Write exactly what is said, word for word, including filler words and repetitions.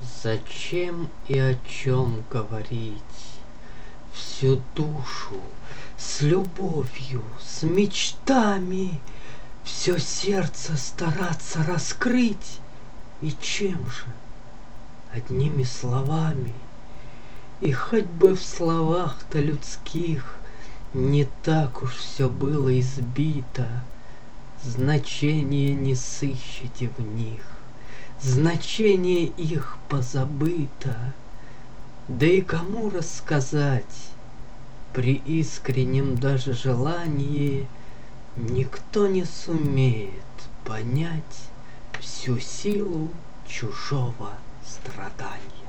Зачем и о чем говорить? Всю душу с любовью, с мечтами, все сердце стараться раскрыть. И чем же? Одними словами. И хоть бы в словах-то людских не так уж все было избито, значения не сыщете в них, значение их позабыто. Да и кому рассказать? При искреннем даже желании никто не сумеет понять всю силу чужого страдания.